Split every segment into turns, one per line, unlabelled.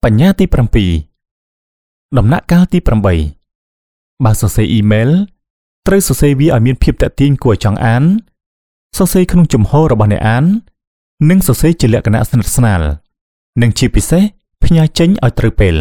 បញ្ញាទី7ដំណាក់កាលទី8បើសរសេរអ៊ីមែលត្រូវសរសេរវាឲ្យមានភាពតាក់ទាញគួរឲ្យចង់អានសរសេរក្នុងជំហររបស់អ្នកអាននិងសរសេរជាលក្ខណៈស្និទ្ធស្នាលនិងជាពិសេសផ្ញើចេញឲ្យត្រូវពេល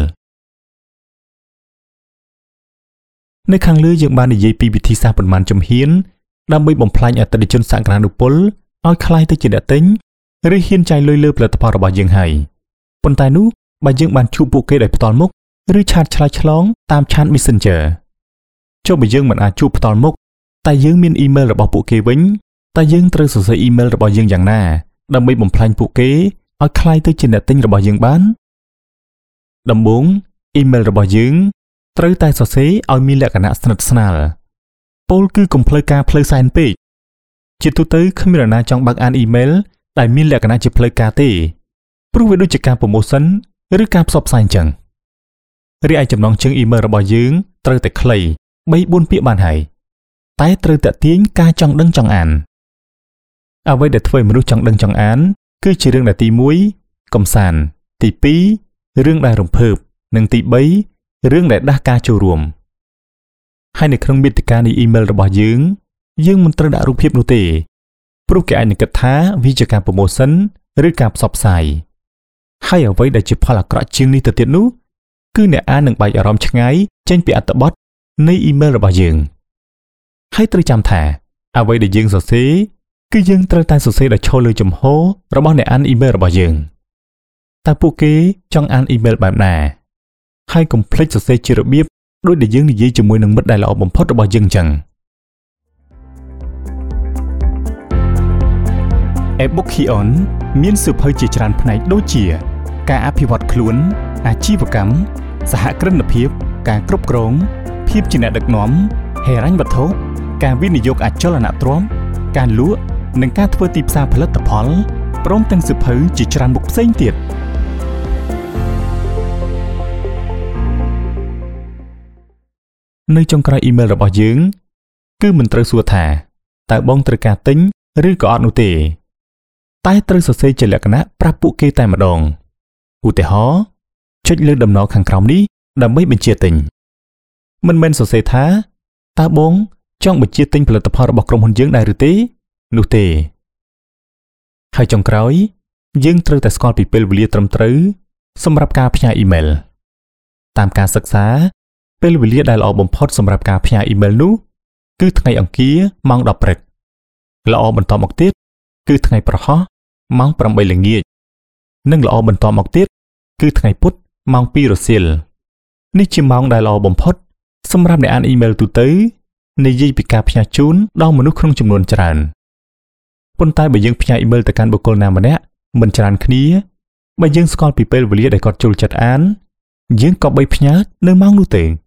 នៅខាងលើយើងបាននិយាយពីវិធីសាស្ត្រប៉ុន្មានជំហានដើម្បីបំផ្លាញអតិថិជនសក្តានុពលឲ្យคล้ายទៅជាអ្នកទិញឬហ៊ានចាយលុយលើផលិតផលរបស់យើងហើយប៉ុន្តែនោះបើយើងបានជួបពួកគេដោយផ្ទាល់មុខឬឆាតឆ្លើយឆ្លងតាមឆាត Messenger ចុះបើយើងមិនអាចជួបផ្ទាល់មុខតែយើងមានអ៊ីមែលរបស់ពួកគេវិញតែយើងត្រូវសរសេរអ៊ីមែលរបស់យើងយ៉ាងណាដើម្បីបំផ្លាញពួកគេឲ្យคล้ายទៅជាអ្នកទិញរបស់យើងបានដំបូងអ៊ីមែលរបស់យើងត្រូវតែសរសេរឲ្យមានលក្ខណៈស្និទ្ធស្នាលពោលគឺកុំផ្លូវការផ្លូវសែនពេកជាទូទៅគ្មាននរណាចង់បើកអានអ៊ីមែលដែលមានលក្ខណៈជាផ្លូវការទេព្រោះវាដូចជាការប្រម៉ូសិនឬការផ្សព្វផ្សាយអញ្ចឹងរីឯចំណងជើងអ៊ីមែលរបស់យើងត្រូវតែខ្លី 3-4 ពាក្យបានហើយតែត្រូវតាក់ទាញការចង់ដឹងចង់អានអ្វីដែលធ្វើឲ្យមនុស្សចង់ដឹងចង់អានគឺជារឿងដែលទី1កំសាន្តទី2រឿងដែលរំភើបនិងទី3រឿងដែលដាស់ការចូលរួមហើយនៅក្នុងមាតិកានៃអ៊ីមែលរបស់យើងមិនត្រូវដាក់រូបភាពនោះទេព្រោះគេអាចនឹងគិតថាវាជាការប្រម៉ូសិនឬការផ្សព្វផ្សាយហើយអ្វីដែលជាផលអាក្រក់ជាងនេះទៅទៀតនោះគឺអ្នកអាននឹងបែកអារម្មណ៍ឆ្ងាយចេញពីអត្ថបទនៃអ៊ីមែលរបស់យើងហើយត្រូវចាំថាអ្វីដែលយើងសរសេរគឺយើងត្រូវតែសរសេរដោយឈរលើជំហររបស់អ្នកអានអ៊ីមែលរបស់យើងតើពួកគេចង់អានអ៊ីមែលបែបណាហើយកុំភ្លេចសរសេរជារបៀបដូចដែលយើងនិយាយជាមួយនឹងមិត្តដែលល្អបំផុតរបស់យើងអញ្ចឹង e-book Kion មានសៀវភៅជាច្រើនផ្នែកដូចជាការអភិវឌ្ឍខ្លួនអាជីវកម្មសហគ្រិនភាពការគ្រប់គ្រងភាពជាអ្នកដឹកនាំហិរញ្ញវត្ថុការវិនិយោគអចលនទ្រព្យការលក់និងការធ្វើទីផ្សារផលិតផលព្រមទាំងសៀវភៅជាច្រើនមុខផ្សេងទៀតនៅចុងក្រោយអ៊ីមែលរបស់យើងគឺមិនត្រូវសួរថាតើបងត្រូវការទិញឬក៏អត់នោះទេតែត្រូវសរសេរជាលក្ខណៈប្រាប់ពួកគេតែម្ដងឧទាហរណ៍ចុចលើដំណរខាងក្រោមនេះដើម្បីបញ្ជាទិញមិនមែនសរសេរថាតើបងចង់បញ្ជាទិញផលិតផលរបស់ក្រុមហ៊ុនយើងដែរឬទេនោះទេហើយចុងក្រោយយើងត្រូវតែស្គាល់ពីពេលវេលាត្រឹមត្រូវសម្រាប់ការផ្ញើអ៊ីមែលតាមការសិក្សាពេលវេលាដែលល្អបំផុតសម្រាប់ការផ្ញើអ៊ីមែលនោះគឺថ្ងៃអង្គារម៉ោង 10 ព្រឹកល្អបន្តមកទៀតគឺថ្ងៃប្រហោះម៉ោង 8 ល្ងាចនិងល្អបន្តមកទៀតគឺថ្ងៃពុធម៉ោង 2 រសៀលនេះជាម៉ោងដែលល្អបំផុតសម្រាប់អ្នកអានអ៊ីមែលទូទៅនិយាយពីការផ្ញើជូនដល់មនុស្សក្នុងចំនួនច្រើនប៉ុន្តែបើយើងផ្ញើអ៊ីមែលទៅកាន់បុគ្គលណាម្នាក់មិនច្រើនគ្នាបើយើងស្គាល់ពីពេលវេលាដែលគាត់ចូលចិត្តអានយើងក៏បីផ្ញើនៅម៉ោងនោះទេ